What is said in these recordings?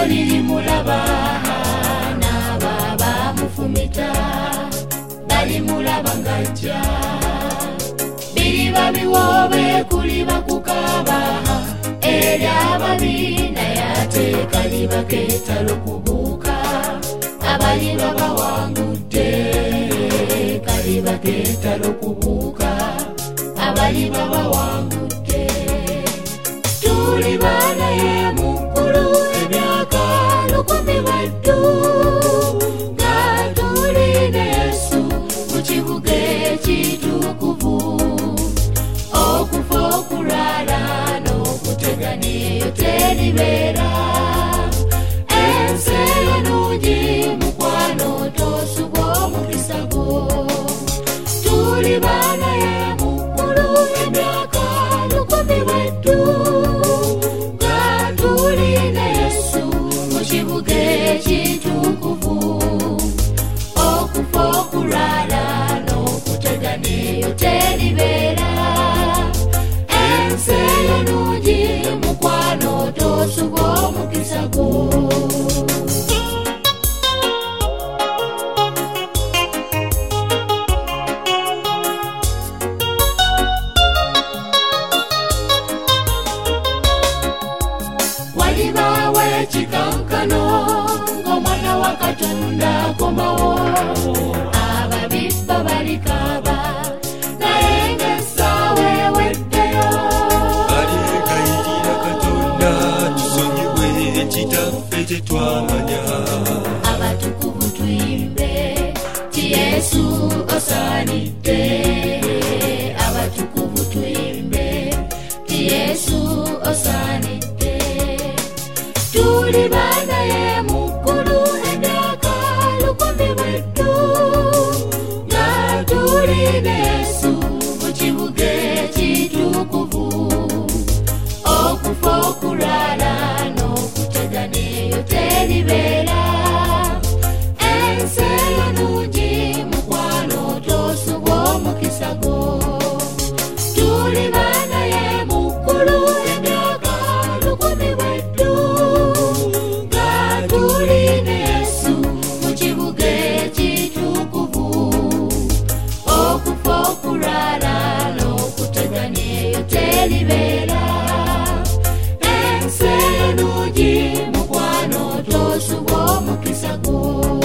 lilimulaba n'ababa mufumita balimulaba ng'ajja biliba biwoobe kuliba kukaba eri ababi naye ate kaliba keetalo kubuuka abaliba bawangudde kaliba keetalo kubuuka abaliba bawangudde tuli baana ye mukulu emyaka 10 nga tulina Yesu mu kibuga ekitukuvu okufa okulwala n'okutegana eyo teribeera ensi eyo nungi mukwano tosubwa omukisa gwo tuli baana ye mukulu emyaka 10 nga tulina Yesu mu kibuga ekitukuvu okufa okulwala n'okutegana eyo teribeera ensi eyo nungi mukwano tosubwa omukisa gwo walibawo ekikankano ng'omwana wa Katonda akomawo ababibba balikaba naye ng'essaawa eweddeyo baligayirira Katonda tusonyiwe ekitaffe kye twamanya abatukuvu tuyimbe ti Yesu osaanidde abatukuvu tuyimbe ti Yesu osaanidde tuli baana ye mukulu emyaka 10 nga tulina Yesu mu kibuga ekitukuvu okufa okulwala n'okutegana eyo teribeera ensi eyo nungi mukwano tosubwa omukisa gwo tuli baana ye mukulu emyaka 10 nga tulina Yesu mu kibuga ekitukuvu okufa okulwala n'okutegana eyo teribeera ensi eyo nungi mukwano tosubwa omukisa gwo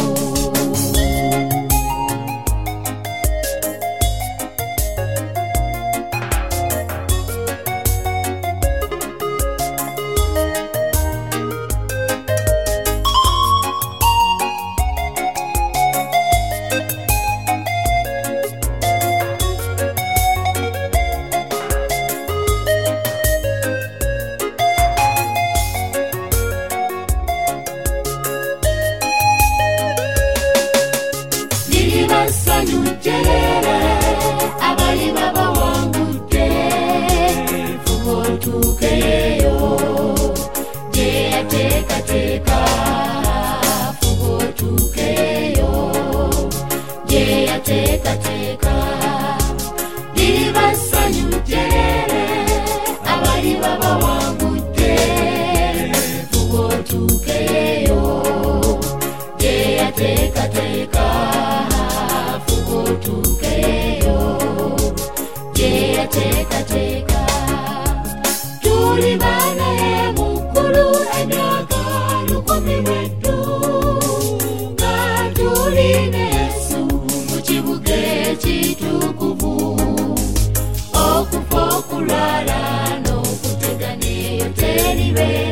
Sanyu jerere abaliba bawangudde fuba otuukeyo gye yateekateeka fuba otuukeyo gye yateekateeka liriba ssanyu jerere abaliba bawangudde fuba otuukeyo gye yateekateeka tukeyo gye yateekateeka tuli baana ye mukulu emyaka 10 nga tulina Yesu mu kibuga ekitukuvu okufa okulwala n'okutegana eyo teribeera